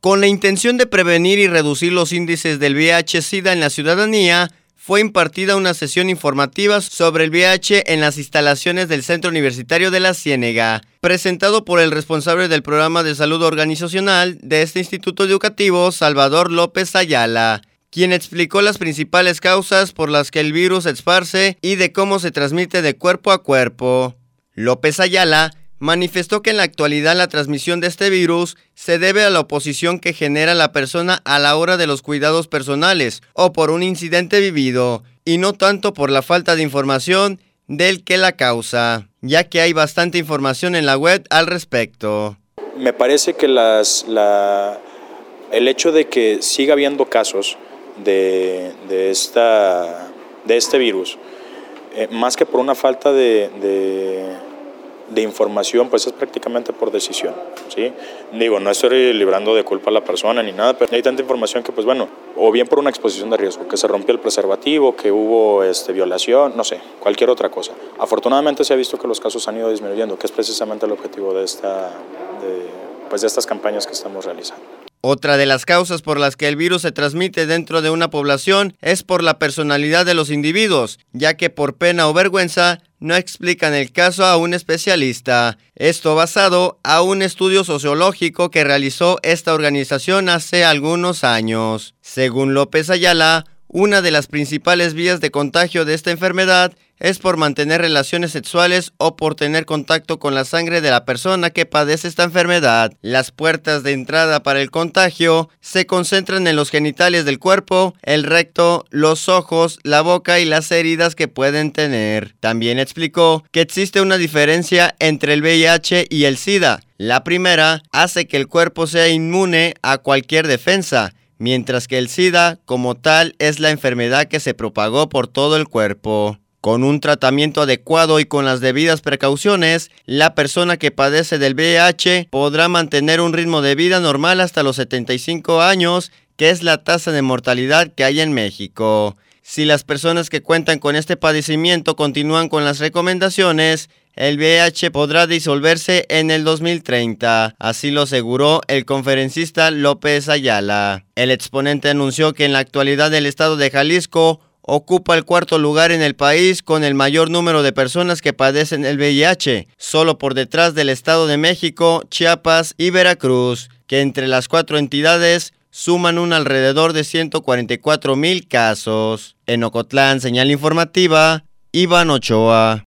Con la intención de prevenir y reducir los índices del VIH-Sida en la ciudadanía, fue impartida una sesión informativa sobre el VIH en las instalaciones del Centro Universitario de la Ciénega, presentado por el responsable del programa de salud organizacional de este instituto educativo, Salvador López Ayala, quien explicó las principales causas por las que el virus se esparce y de cómo se transmite de cuerpo a cuerpo. López Ayala manifestó que en la actualidad la transmisión de este virus se debe a la oposición que genera la persona a la hora de los cuidados personales o por un incidente vivido, y no tanto por la falta de información del que la causa, ya que hay bastante información en la web al respecto. Me parece que el hecho de que siga habiendo casos de este virus, más que por una falta de información, pues es prácticamente por decisión, ¿sí? Digo, no estoy librando de culpa a la persona ni nada, pero hay tanta información que, pues bueno, o bien por una exposición de riesgo, que se rompió el preservativo, que hubo violación, no sé, cualquier otra cosa. Afortunadamente se ha visto que los casos han ido disminuyendo, que es precisamente el objetivo de estas campañas que estamos realizando. Otra de las causas por las que el virus se transmite dentro de una población es por la personalidad de los individuos, ya que por pena o vergüenza no explican el caso a un especialista. Esto basado a un estudio sociológico que realizó esta organización hace algunos años. Según López Ayala, una de las principales vías de contagio de esta enfermedad es por mantener relaciones sexuales o por tener contacto con la sangre de la persona que padece esta enfermedad. Las puertas de entrada para el contagio se concentran en los genitales del cuerpo, el recto, los ojos, la boca y las heridas que pueden tener. También explicó que existe una diferencia entre el VIH y el SIDA. La primera hace que el cuerpo sea inmune a cualquier defensa, mientras que el SIDA, como tal, es la enfermedad que se propagó por todo el cuerpo. Con un tratamiento adecuado y con las debidas precauciones, la persona que padece del VIH podrá mantener un ritmo de vida normal hasta los 75 años, que es la tasa de mortalidad que hay en México. Si las personas que cuentan con este padecimiento continúan con las recomendaciones, el VIH podrá disolverse en el 2030, así lo aseguró el conferencista López Ayala. El exponente anunció que en la actualidad el estado de Jalisco ocupa el cuarto lugar en el país con el mayor número de personas que padecen el VIH, solo por detrás del Estado de México, Chiapas y Veracruz, que entre las cuatro entidades suman un alrededor de 144,000 casos. En Ocotlán, señal informativa, Iván Ochoa.